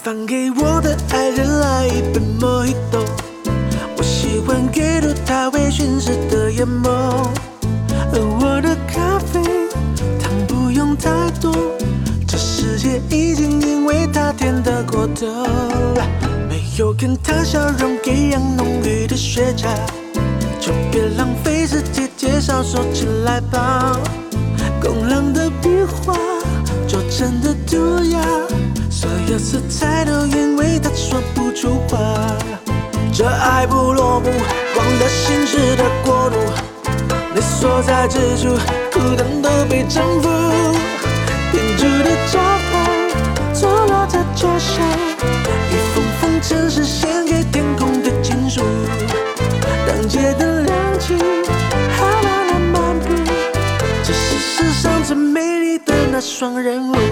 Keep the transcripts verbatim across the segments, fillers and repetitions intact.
烦给我的爱人来一杯 Mojito， 我喜欢给入他微醺时的眼眸，而我的咖啡糖不用太多，这世界已经因为它甜得过头，没有跟他笑容一样浓郁的雪茄，就别浪费时间介绍，说起来吧。工郎的笔画就真的涂鸦，所有色彩都因为他说不出话。这爱不落幕，光的心事的国度，你所在之处，苦等都被征服。天主的招牌坐落在脚下，一封封城市献给天空的情书。当街的亮起，好慢的漫步，这是世上最美丽的那双人舞。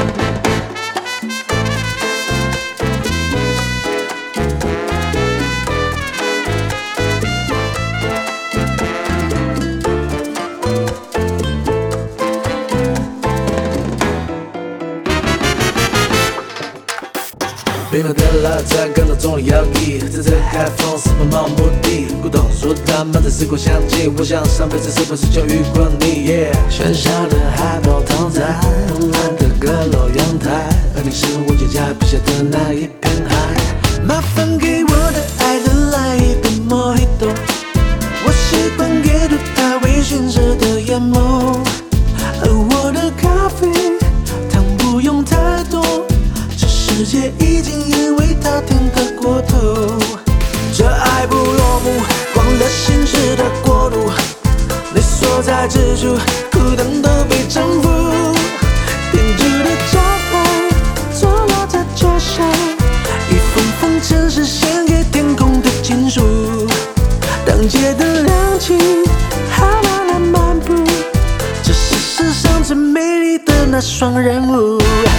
北方的拉萨感到中了摇曳，在这海风是不盲目的古董书，他们在时光相近。我想上辈子是不是就遇过你？ Yeah， 喧嚣的海报躺在红蓝的阁楼阳台，而你是我脚下笔下的那一片海。 麻烦给我的爱人来一杯 Mojito， 我喜欢给入他微醺时的眼眸，而我的咖啡糖不用太多，这世界已经因为它甜得过头。这爱不落幕，光的心事的国度，你所在之处，苦等都被征服。天主的招牌坐落在脚下，一封封城市献给天空的情书。当街的亮起，好慢的漫步，这是世上最美丽的那双人舞。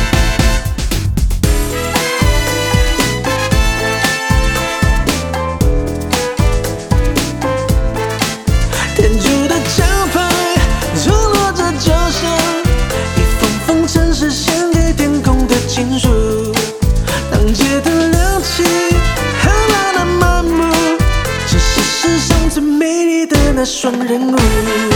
天主的招牌坐落在脚下，一封封城市献给天空的情书。当街的亮起，好慢的漫步，这是世上最美丽的那双人舞。